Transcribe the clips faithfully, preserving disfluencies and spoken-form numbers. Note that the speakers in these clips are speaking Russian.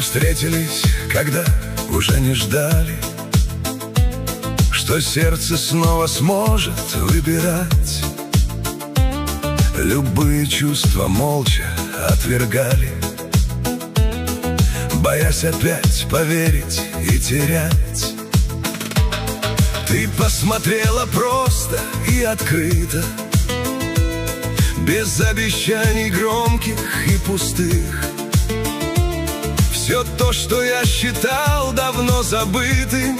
Встретились, когда уже не ждали, что сердце снова сможет выбирать. Любые чувства молча отвергали, боясь опять поверить и терять. Ты посмотрела просто и открыто, без обещаний громких и пустых. Все то, что я считал давно забытым,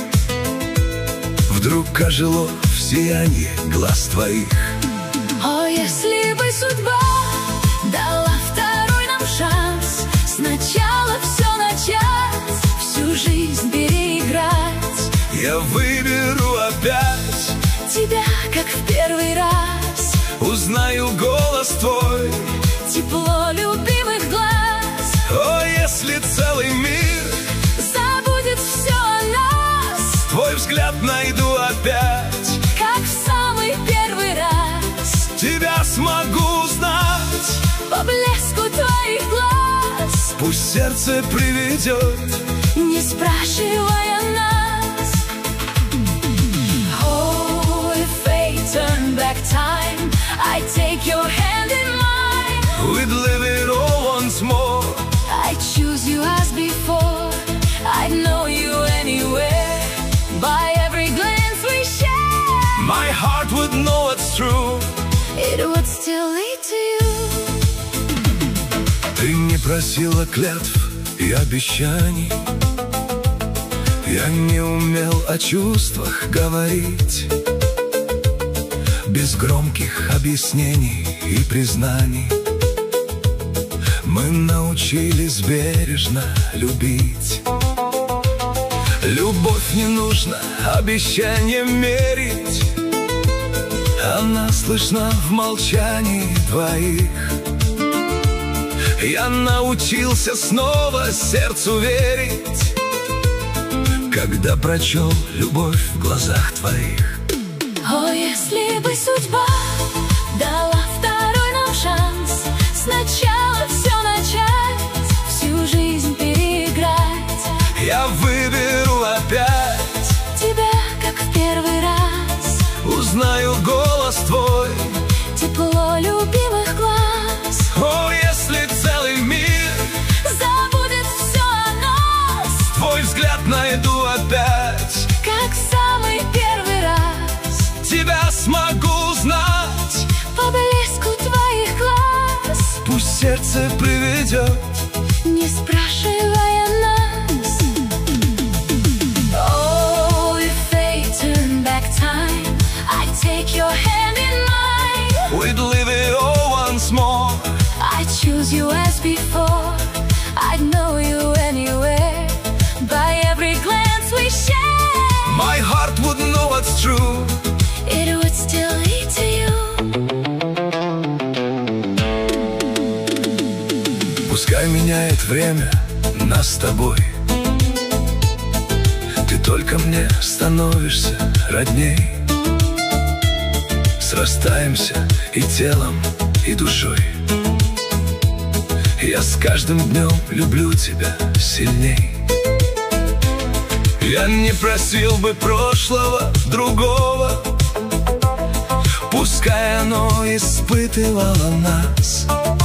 вдруг ожило в сиянии глаз твоих. О, если бы судьба дала второй нам шанс, сначала все начать, всю жизнь переиграть, я выберу опять тебя, как в первый раз. Узнаю голос твой, тепло любимых глаз. О, если целый мир забудет все о нас, твой взгляд найду опять, как в самый первый раз. тебя смогу узнать по блеску твоих глаз. Пусть сердце приведет, не спрашивая нас. Oh, if fate turn back time, I take your hand in mine. we'd live it all once more. I choose you as before. I'd know you anywhere, by every glance we share. My heart would know it's true, it would still lead to you. ты не просила клятв и обещаний, я не умел о чувствах говорить, без громких объяснений и признаний. Мы научились бережно любить. Любовь не нужно обещанием мерить, она слышна в молчании двоих. Я научился снова сердцу верить, когда прочел любовь в глазах твоих. О, если бы судьба дала второй нам шанс, сначала все начать, всю жизнь переиграть, я выберу опять тебя, как в первый раз. Узнаю голос твой, тепло любимых глаз. о, если целый мир забудет все о нас, твой взгляд найду опять, как в самый первый раз. тебя смогу узнать По блеску твоих глаз, пусть сердце приведет, не спрашивая нас. Oh, if fate turn back time, I'd take your hand in mine. we'd live it all once more. I choose you as before. I'd know you anywhere, by every glance we share. My heart would know what's true, it would still lead to you. пускай меняет время нас с тобой, ты только мне становишься родней. Срастаемся и телом, и душой, я с каждым днем люблю тебя сильней. Я не просил бы прошлого другого, пускай оно испытывало нас.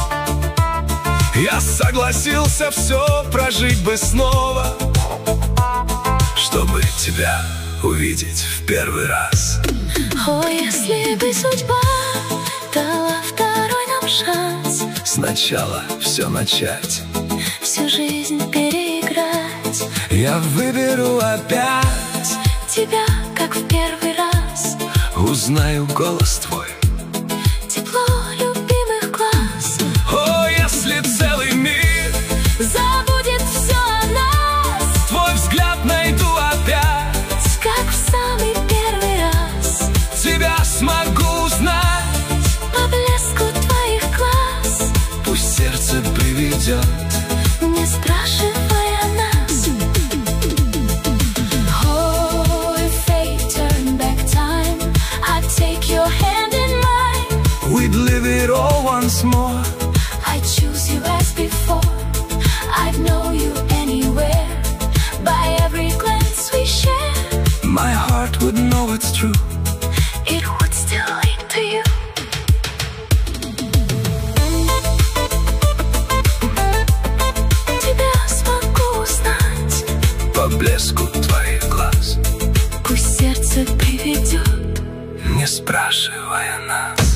Я согласился все прожить бы снова, чтобы тебя увидеть в первый раз. О, если бы судьба дала второй нам шанс, Сначала все начать, всю жизнь переиграть, я выберу опять тебя, как в первый раз. Узнаю голос твой, Тепло любимых глаз, о, если целый мир забудет все о нас, твой взгляд найду опять, как в самый первый раз. тебя смогу узнать, По блеску твоих глаз, пусть сердце приведет, не спрашивая нас. Oh, if fate turn back time, I'd take your hand in mine. we'd live it all once more. I choose you as before. I'd know you anywhere. would know it's true. It would still lead to you. Тебя смогу узнать По блеску твоих глаз, пусть сердце приведет, не спрашивая нас.